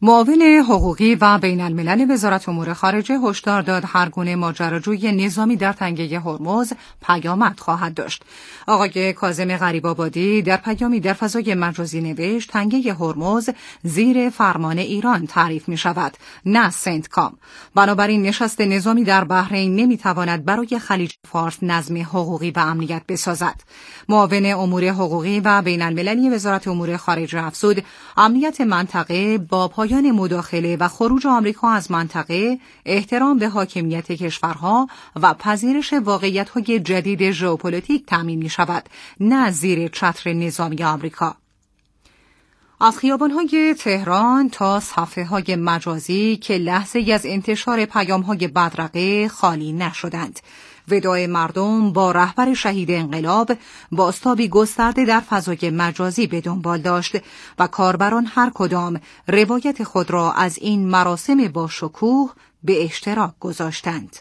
معاون حقوقی و بین الملل وزارت امور خارجه هشدار داد هر گونه ماجراجویی نظامی در تنگه هرمز پیامد خواهد داشت. آقای کاظم غریب‌آبادی در پیامی در فضای مجازی نوشت تنگه هرمز زیر فرمان ایران تعریف می شود، نه سنتکام. بنابراین نشست نظامی در بحرین نمی تواند برای خلیج فارس نظم حقوقی و امنیت بسازد. معاون امور حقوقی و بین المللی وزارت امور خارجه افزود امنیت منطقه با پایان مداخله و خروج آمریکا از منطقه، احترام به حاکمیت کشورها و پذیرش واقعیت‌های جدید ژئوپلیتیک تامین می‌شود، نه زیر چتر نظامی آمریکا. از خیابان‌های تهران تا صفحه‌های مجازی که لحظه‌ای از انتشار پیام‌های بدرقه خالی نشدند. وداع مردم با رهبر شهید انقلاب بازتابی گسترده در فضای مجازی به دنبال داشت و کاربران هر کدام روایت خود را از این مراسم با شکوه به اشتراک گذاشتند.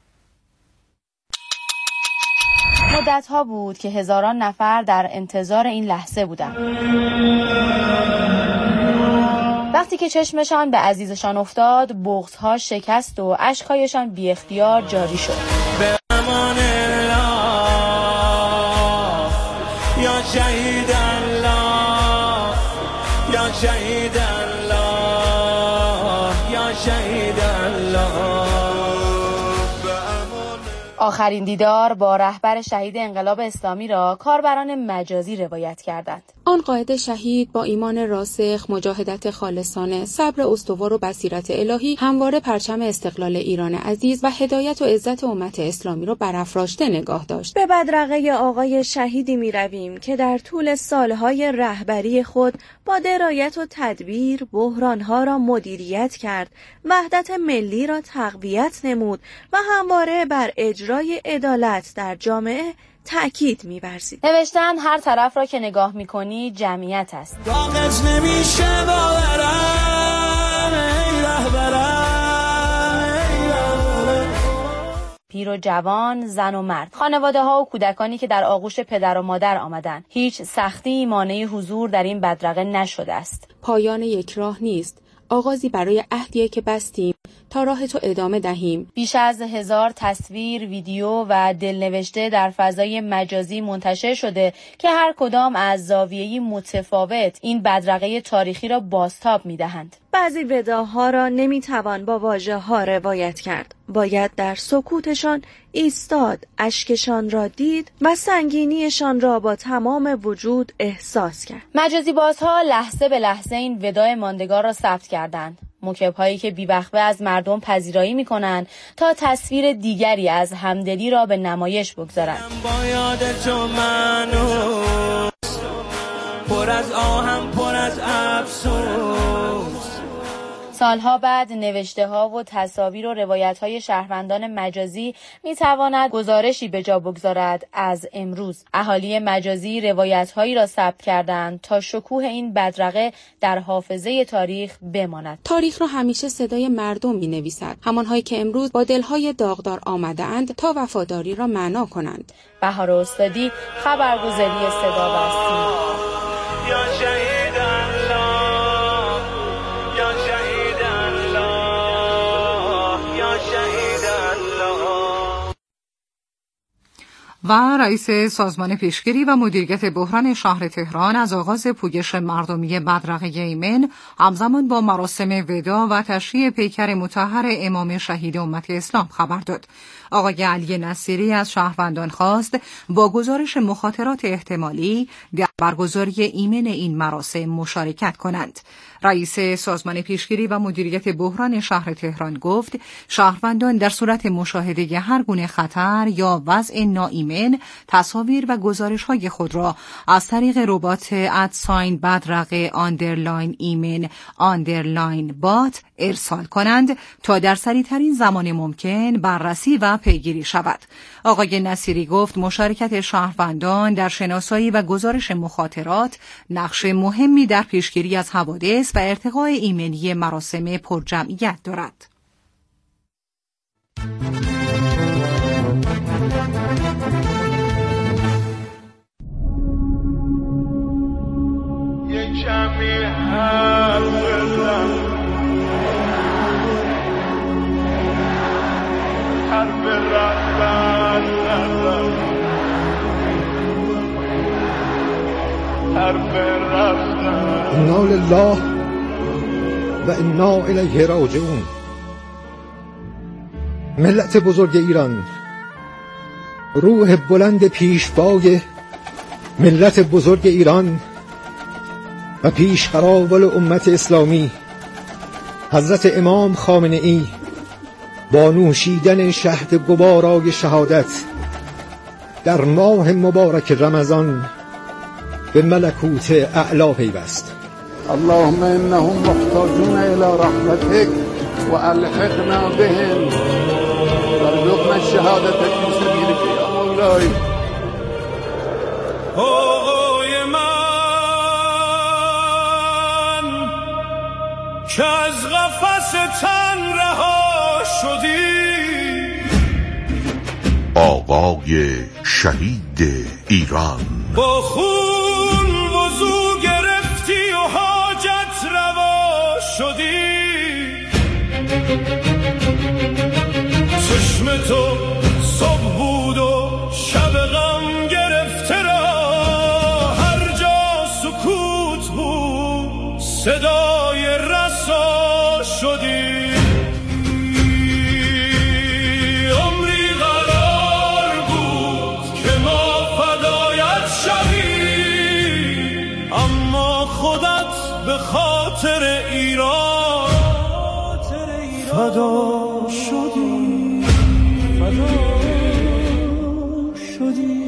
مدت‌ها بود که هزاران نفر در انتظار این لحظه بودند. وقتی که چشمشان به عزیزشان افتاد، بغض‌ها شکست و اشک‌هایشان بی اختیار جاری شد. به امان الله یا شهید الله یا شهید الله یا شهید الله. آخرین دیدار با رهبر شهید انقلاب اسلامی را کاربران مجازی روایت کردند. آن قائد شهید با ایمان راسخ، مجاهدت خالصانه، صبر استوار و بصیرت الهی همواره پرچم استقلال ایران عزیز و هدایت و عزت امت اسلامی را برافراشته نگاه داشت. به بدرقه آقای شهیدی می رویم که در طول سالهای رهبری خود با درایت و تدبیر بحرانها را مدیریت کرد، وحدت ملی را تقویت نمود و همواره بر اجرای عدالت در جامعه تأکید می‌ورزید. نوشتن هر طرف را که نگاه می‌کنی جمعیت است. واقعاً نمیشه باورم ای رهبرم. پیر و جوان، زن و مرد، خانواده‌ها و کودکانی که در آغوش پدر و مادر آمدند. هیچ سختی مانع حضور در این بدرقه نشده است. پایان یک راه نیست، آغازی برای عهدیه که بستیم تا راه تو ادامه دهیم. بیش از 1000 تصویر، ویدیو و دلنوشته در فضای مجازی منتشر شده که هر کدام از زاویه‌ای متفاوت این بدرقه تاریخی را بازتاب می‌دهند. بعضی وداها را نمی‌توان با واژه‌ها روایت کرد. باید در سکوتشان ایستاد، اشکشان را دید و سنگینیشان را با تمام وجود احساس کرد. مجازی بازها لحظه به لحظه این وداع ماندگار را ثبت کردند. موکب‌هایی که بی‌وقفه از مردم پذیرایی می‌کنند تا تصویر دیگری از همدلی را به نمایش بگذارند. پر از آهم، پر از افسوس. سالها بعد نوشته‌ها و تصاویر و روایت‌های شهروندان مجازی می‌تواند گزارشی به جا بگذارد از امروز. اهالی مجازی روایت‌هایی را ثبت کردند تا شکوه این بدرقه در حافظه تاریخ بماند. تاریخ را همیشه صدای مردم می‌نویسد، همان‌هایی که امروز با دل‌های داغدار آمده‌اند تا وفاداری را معنا کنند. بهار استادی، خبرگزاری صدا و سیما. یا شهید الله یا شهید الله یا شهید الله. و رئیس سازمان پیشگیری و مدیریت بحران شهر تهران از آغاز پویش مردمی بدرقه ایمن همزمان با مراسم وداع و تشییع پیکر مطهر امام شهید امت اسلام خبر داد. آقای علی نصیری از شهروندان خواست با گزارش مخاطرات احتمالی در برگزاری ایمن این مراسم مشارکت کنند. رئیس سازمان پیشگیری و مدیریت بحران شهر تهران گفت شهروندان در صورت مشاهده هر گونه خطر یا وضع ناایمن تصاویر و گزارش‌های خود را از طریق ربات @بدرقه ایمن بات ارسال کنند تا در سریع‌ترین زمان ممکن بررسی و پیگیری شود. آقای نصیری گفت مشارکت شهروندان در شناسایی و گزارش مخاطرات نقش مهمی در پیشگیری از حوادث و ارتقاء ایمنی مراسم پرجمعیت دارد. یک کمی حرف بزن لله و انا الیه راجعون. ملت بزرگ ایران، روح بلند پیشوای ملت بزرگ ایران و پیشقراول امت اسلامی حضرت امام خامنه ای با نوشیدن شهد گوارای شهادت در ماه مبارک رمضان به ملکوت اعلا پیوست. اللهم انهم محتاجون الى رحمتك والحقنا بهم وارزقنا الشهادة في سبيلك يا مولاي. آقای من که از قفس تن رها شدی، آقای شهید ایران، با خون وضو گرفتی و حاجت روا شدی، چشم تو صبح بود و شب غم گرفته را، هر جا سکوت بود صدای رسا شدی. عمری قرار بود که ما فدایت شویم، اما خودت به خاطر ایران فدا شدی، فدا شدی.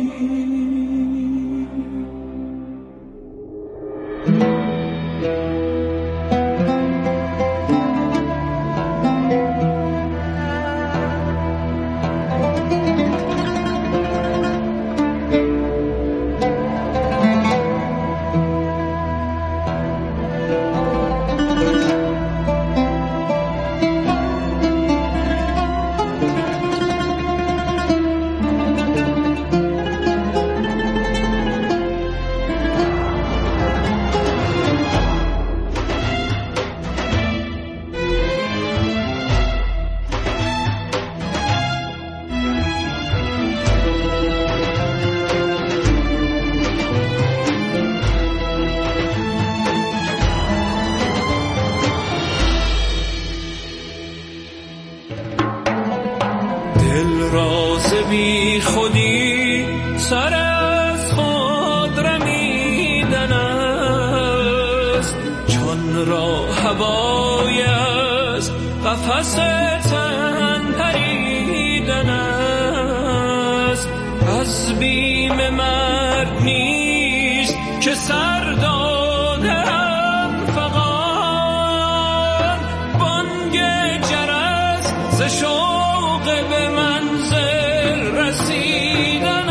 بی خودی سر از خود رمیدن است، چون را هوای از قفس تن پریدن است. از بیم مرگ نیست که سر دادم فغان، بانگ جرس ز شوق به منزل رسیدن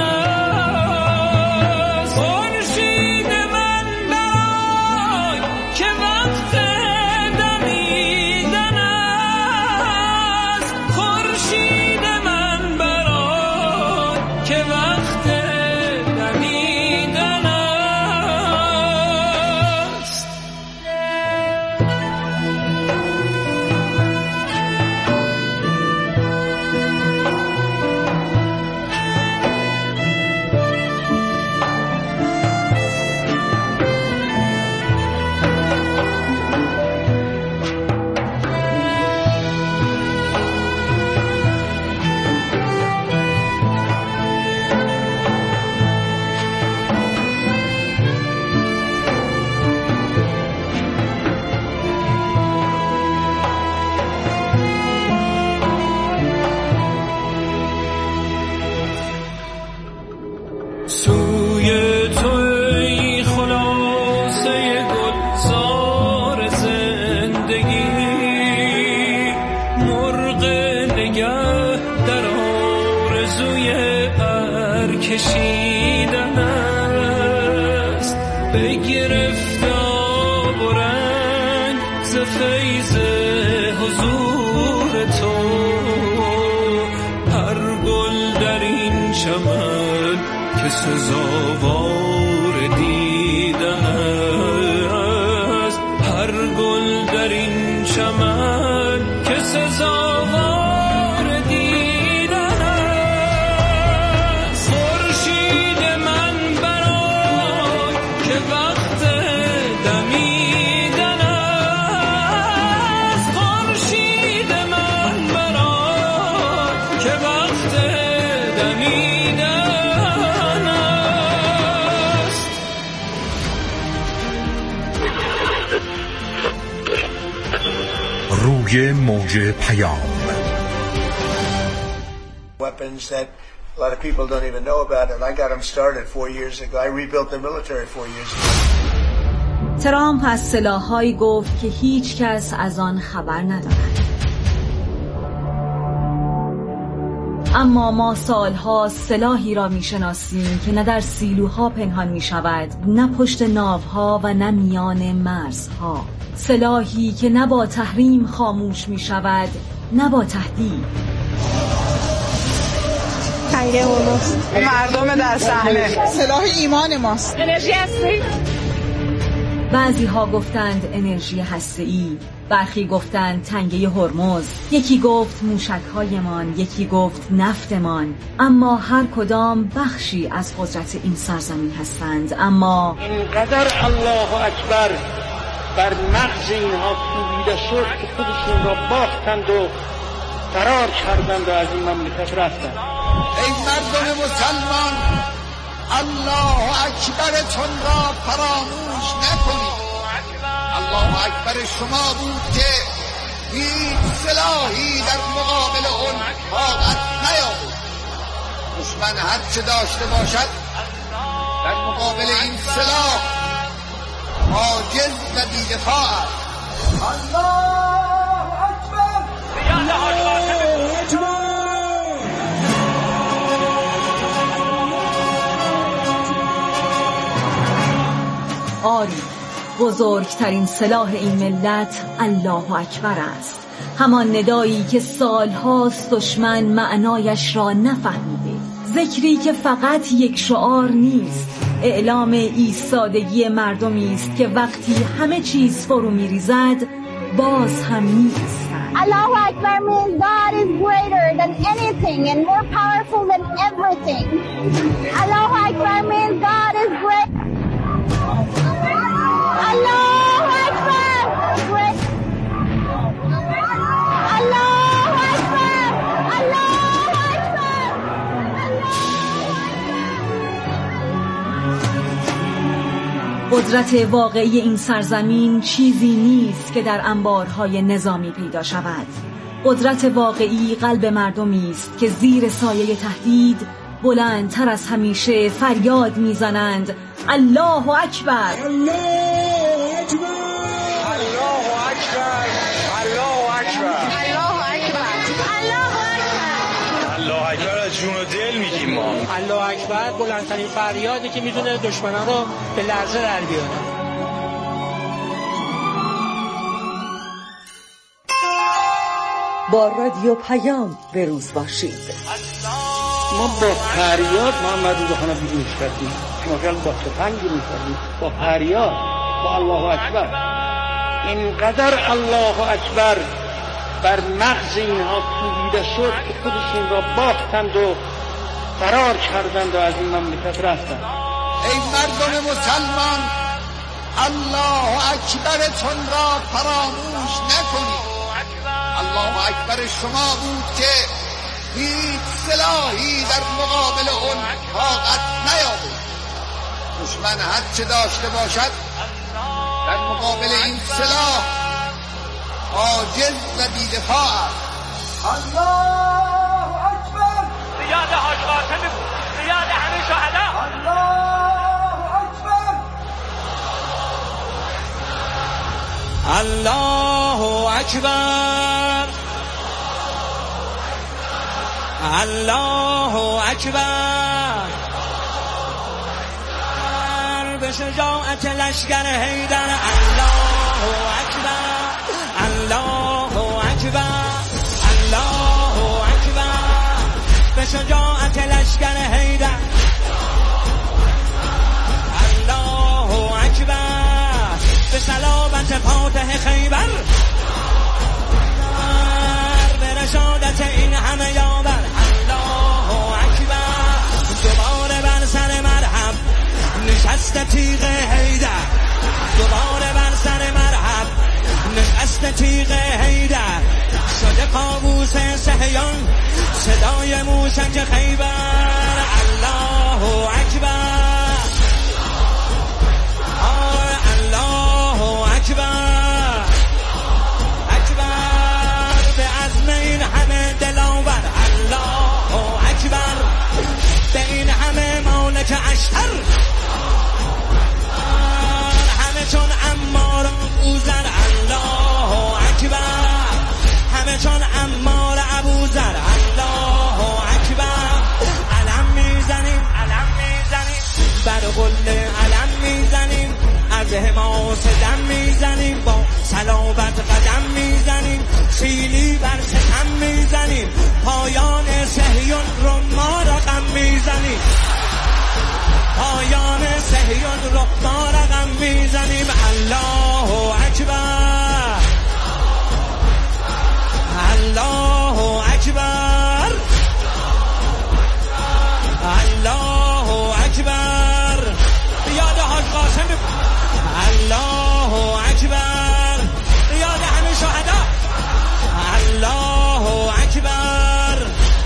است. خورشید من برای که وقت دمیدن است، خورشید من برای که وقت دمیدن است. سوی توی خلاصه گلزار زندگی، مرغ نگه در آرزوی پر کشیدن است. بگرفت آب و رنگ ز فیض حضور تو، هر گل در این چمن که سزاوار دیدن است. هر گل در این چمن که سزاوار دیدن است. خورشید من برای که وقت دمیدن روی موج پیام. Weapons that a lot of people don't even know about, and I got them started 4 years ago. I rebuilt the military 4 years ago. ترامپ از سلاح‌هایی گفت که هیچ کس از آن خبر ندارد. اما ما سالها سلاحی را می‌شناسیم که نه در سیلوها پنهان می‌شود، نه پشت ناوها و نه میان مرزها. سلاحی که نه با تحریم خاموش می‌شود، نه با تهدید. تنگه هرمز مردم در صحنه، سلاح ایمان ماست. انرژی هستی. بعضی ها گفتند انرژی هسته‌ای، برخی گفتند تنگه هرمز، یکی گفت موشک‌هایمان، یکی گفت نفتمان. اما هر کدام بخشی از قدرت این سرزمین هستند. اما اینقدر الله اکبر بر مغز اینها کوبیده شد که خودشون را باختند و فرار کردند و از این مملکت رفتند. ای مردم مسلمان، الله اکبرتون را فراموش نکنید. الله اکبر شما بود که هیچ سلاحی در مقابل اون طاقت نیابود. دشمن هر چه داشته باشد در مقابل این سلاح عاجز و بی‌دفاع است. الله اکبر. آری، بزرگترین سلاح این ملت الله اکبر است. همان ندایی که سالهاست دشمن معنایش را نفهمیده. ذکری که فقط یک شعار نیست، اعلام ایستادگی مردمی است که وقتی همه چیز فرو می‌ریزد باز هم می‌ایستند. الله اکبر means God is greater than anything and more powerful than everything. الله اکبر means God is great. الله اکبر. الله اکبر. الله اکبر. قدرت واقعی این سرزمین چیزی نیست که در انبارهای نظامی پیدا شود. قدرت واقعی قلب مردمی است که زیر سایه تهدید بلندتر از همیشه فریاد میزنند الله اکبر. الله اکبر. الله اکبر. الله اکبر. الله اکبر. الله اکبر از جون و دل میگیم ما. الله اکبر بلندترین فریادی که میتونه دشمنان رو به لرزه در بیاره. با رادیو پیام به روز باشید. ما با فریاد محمد رو خانه بیرون کردیم. شما با تفنگ بیرون کردیم. با فریاد، با الله اکبر. اینقدر الله اکبر بر مغز اینها کوبیده شد که خودشون را باختند و فرار کردند و از این مملکت رفتند. ای مردم مسلمان، الله اکبرتون را فراموش نکنید. الله اکبر شما بود که هیچ سلاحی در مقابل اون طاقت نیابود. دشمن هر چه داشته باشد در مقابل این سلاح عاجز و بی‌دفاع است. الله اکبر. زیاد حاج قاسم، زیاد همه شهدا. الله اکبر. الله اکبر. الله اکبر. به شجاعت لشکر حیدر الله اکبر. الله اکبر. الله اکبر. به شجاعت لشکر حیدر الله اکبر. به صلابت فاتح خیبر، به رشادت این همه یاور الله اکبر. دوباره بر سر مرحب نشست تیغ حیدر، دوباره بر سر مرحب نشست تیغ حیدر. شده کابوس صهیون صدای موشک خیبر الله اکبر. الله اکبر. اکبر. صلابت قدم میزنیم، سیلی بر ستم میزنیم، پایان صهیون رو ما رقم میزنیم، پایان صهیون رو ما رقم میزنیم. الله اکبر، الله اکبر، الله اکبر. یاد حاج قاسم، الله اکبر، یاد همه شهدا، الله اکبر.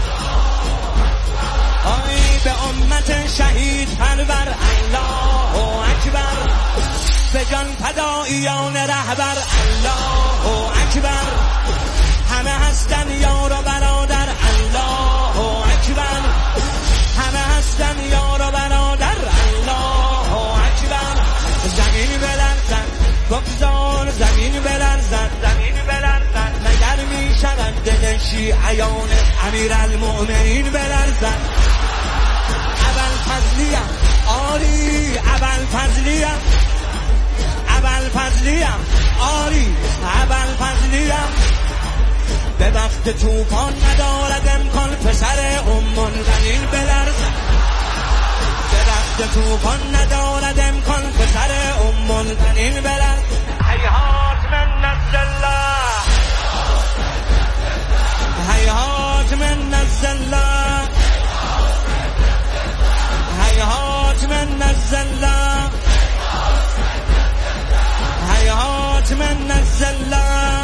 آی به امت شهید پرور، الله اکبر. به جان فداییان رهبر، الله اکبر. همه هستن یار و برادر، الله اکبر. همه هستن یار و برادر، الله اکبر. زمین بلرزد بگذار زمین بلرزد، زمین بلرزد مگر می شود دل شیعیان امیرالمؤمنین بلرزد. ابوالفضلیم آری، ابوالفضلیم، ابوالفضلیم آری، ابوالفضلیم. به وقت طوفان ندارد امکان پسر المنذرین بلرزد، به وقت طوفان ندارد امکان پسر المنذرین بلرزد. هیهات من نزل الله، هیهات من نزل الله، هیهات من نزل الله، هیهات من نزل الله.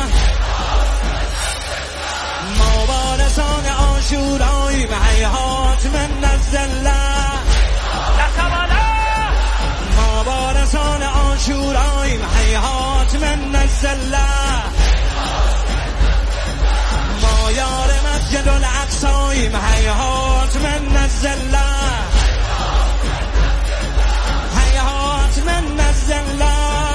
ما وارثان عاشوراییم، هیهات من نزل الله، ما وارثان عاشوراییم، هیهات من نزل الله. ما یار مسجد الاقصاییم، هیهات من نزل الله، هیهات من نزل الله.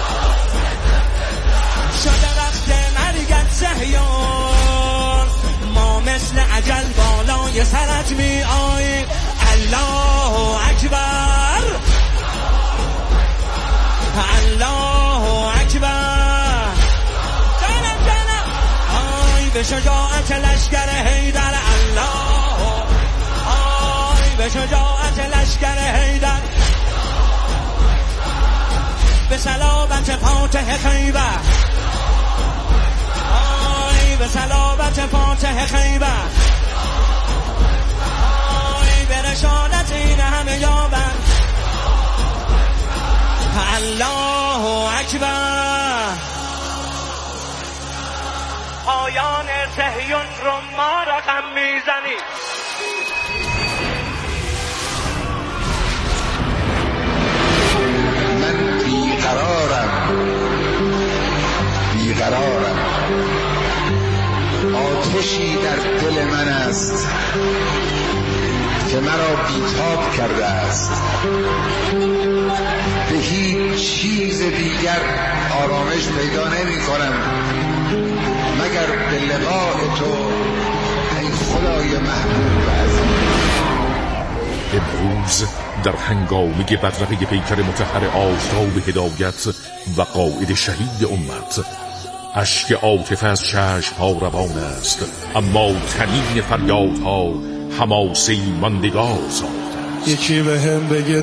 شده وقت مرگت صهیون، ما مثل اجل بالای سرت می آییم. الله اکبر، الله اکبر. جانم جانم آی به شجاعت لشکر حیدر، الله آی به شجاعت لشکر حیدر. به صلابت فاتح خیبر، آی به صلابت فاتح خیبر. آی به رشادت این همه یابن. الله اکبر. پایان صهیون رو ما رقم میزنیم. من بیقرارم، بیقرارم. آتشی در دل من است که مرا بیتاب کرده است. به هیچ چیز دیگر آرامش پیدا نمی کنم مگر به لقاء تو ای خدای محبوب عزیز. امروز در هنگامی بدرقه پیکر مطهر آفتاب هدایت و قائد شهید امت، اشک عاطفه از چشم‌ها روان است، اما تنین فریادها حماسه‌ای ماندگار ساخته. یکی به هم بگه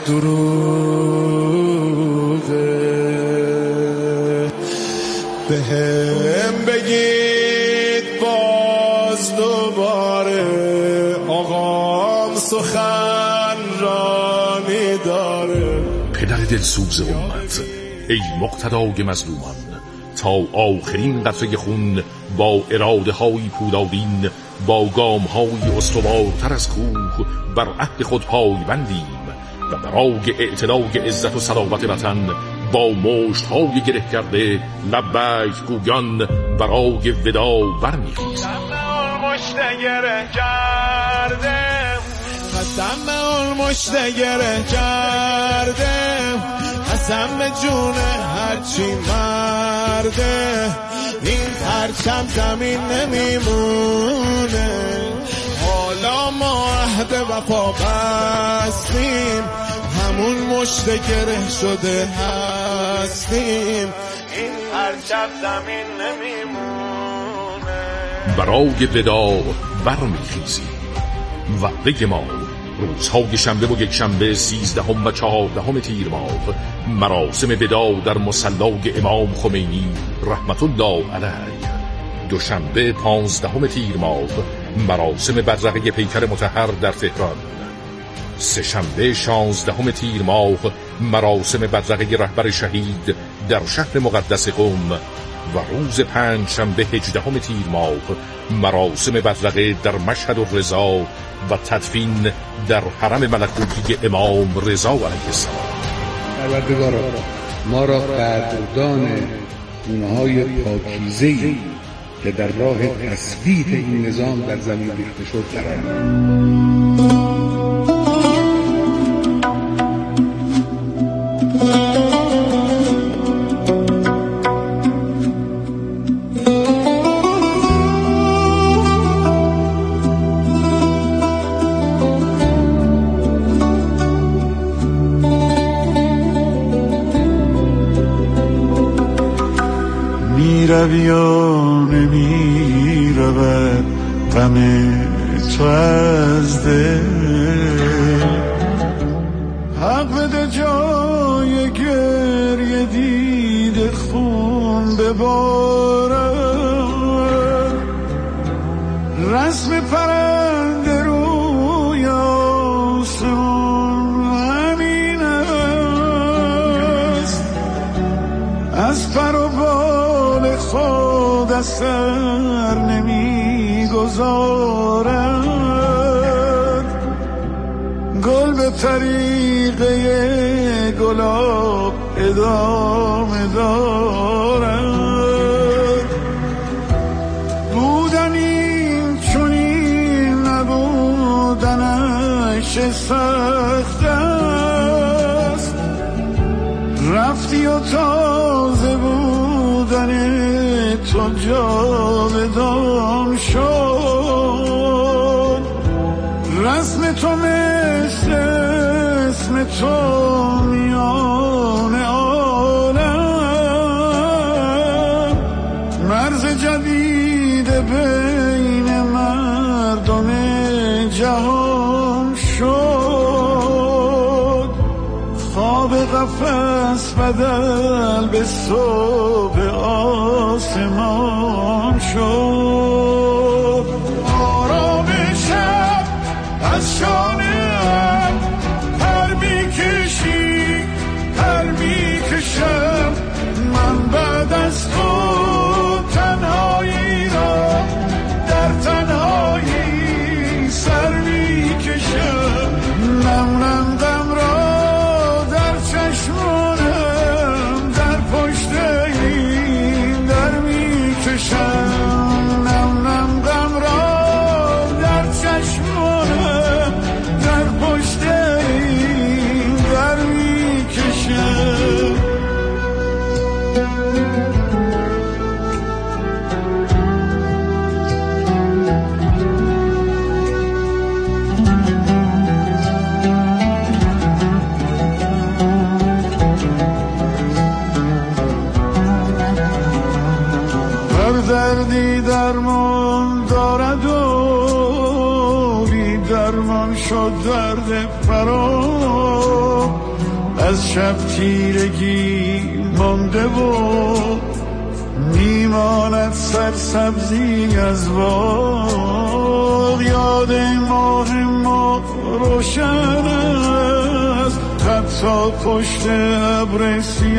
دروغه، به هم بگید باز دوباره آقام سخن رانی داره. پدر دلسوز امت، ای مقتدای مظلومان، تا آخرین قطره خون با اراده های پولادین، با گام های استوارتر از کوه بر عهد خود پای بندیم و برای اعتلاع عزت و صلابت وطن با مشت های گره کرده لبیک گویان برای ودا برمیخیزیم. مشت گره کردم، قسم به اون مشت گره کردم، قسم به جون هرچی مرده، این پرچم زمین نمیمونه. حالا ما عهد وفا بستیم، همون مشت گره شده هستیم. این پرچم زمین نمیمونه. برای وداع برمیخیزیم وعده ما روزهای شنبه و یک شنبه 13 و 14 تیر ماه، مراسم وداع در مصلی امام خمینی رحمت الله علیه. دوشنبه 15 تیر ماه، مراسم بدرقه پیکر مطهر در تهران. سه‌شنبه 16 تیر ماه، مراسم بدرقه رهبر شهید در شهر مقدس قم و روز پنجشنبه 18 تیر ماه، مراسم بدرقه در مشهد الرضا و تدفین در حرم ملکوتی امام رضا علیه السلام. پروردگارا ما را قدردان گونه‌های پاکیزه‌ای که در راه تثبیت این نظام در زمین ریخته شد قرار داد. میرویان میرود غم تو از دل، حق بده جای گریه دیده خون ببارد، رسم پرنده روی آسمان همین است، از پر و بال خود از سر نمیگذارد، گل به طریقه گلاب ادامه دارد. بودن این چنین نبودنش سخت است، رفتی و تازه بودن تو جاودان شد، رسم تو مثل اسم تو میان عالم، مرز جدید بین مردم جهان شد، خواب قفس بدل به صبح آسمان شد. آرام شب از شانه‌ام پر میکشی پر میکشم، من بعد از تو تنهایی را در تنهایی سر میکشم، نم نم غم را در چشمانم در پشت این در میکشم، نم نم غم را در چشمانم در پشت این در میکشم. دردی درمان دارد و بی درمان شد درد فرا، از شب تیرگی مانده و میماند سرسبزی از باغ، یاد ماه ما روشن است حتی پشت ابر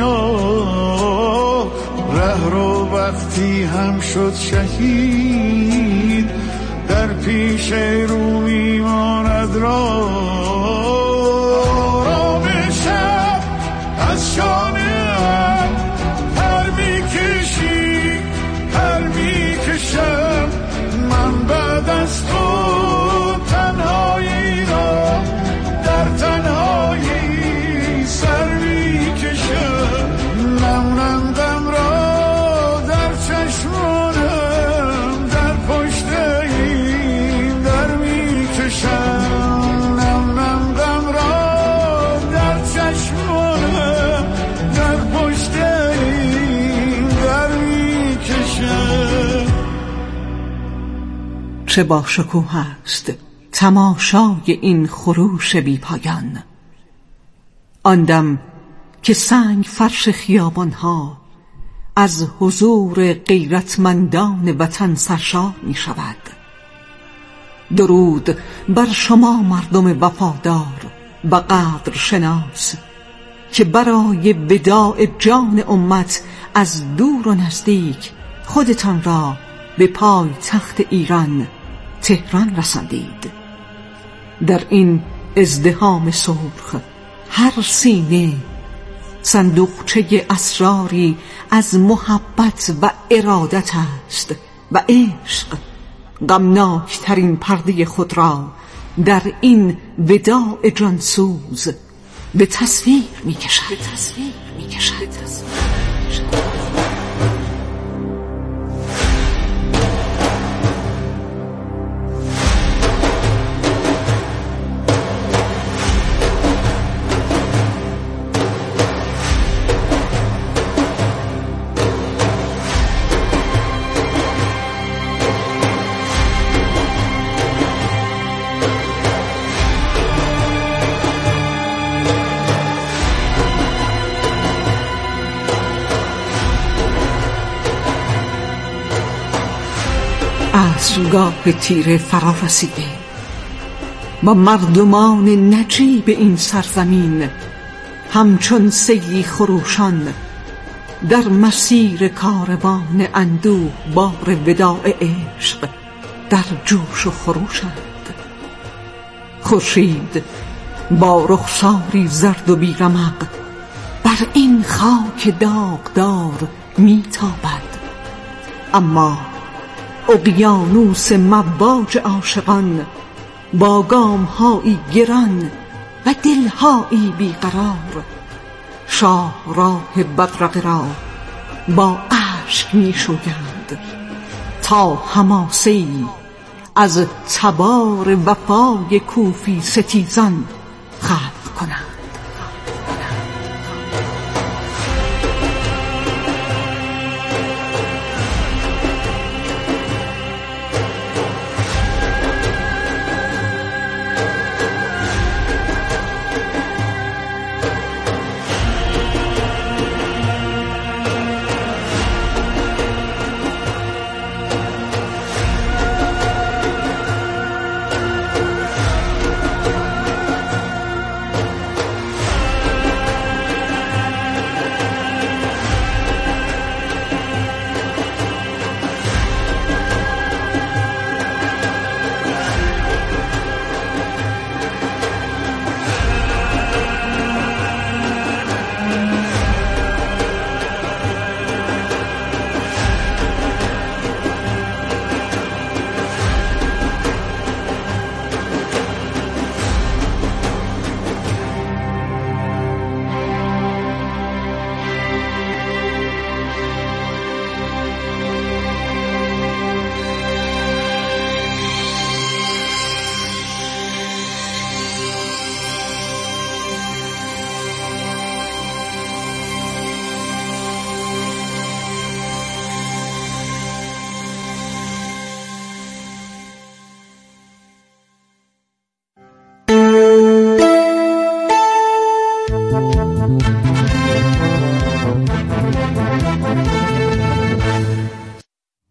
سیاه، ره رو وقتی هم شد شهید در پیش رو میماند راه. آرام شب از شانه‌ام پر میکشی پر میکشم، من بعد از تو تنهایی را در تنهایی سر میکشم، نم نم غم را در چشمانم در پشت این در میکشم، نم نم غم چه با شکوه است تماشای این خروش بی پایان. آن دم که سنگ فرش خیابانها از حضور غیرتمندان وطن سرشار می شود. درود بر شما مردم وفادار و قدر شناس که برای وداع جان امت از دور و نزدیک خودتان را به پای تخت ایران تهران رساندید. در این ازدحام سرخ هر سینه صندوقچه اسراری از محبت و ارادت است و عشق غمناکترین پرده خود را در این وداع جانسوز به تصویر می کشد. عصرگاه تیره فرا رسیده و مردمان نجیب این سرزمین همچون سیلی خروشان در مسیر کاروان اندوه بار وداع عشق در جوش و خروشند. خورشید با رخساری زرد و بیرمق بر این خاک داغدار میتابد، اما اقیانوس مواج عاشقان با گام‌هایی گران و دل‌هایی بیقرار شاهراه بدرقه را با اشک می‌شویند تا حماسه‌ای از تبار وفای کوفی ستیزان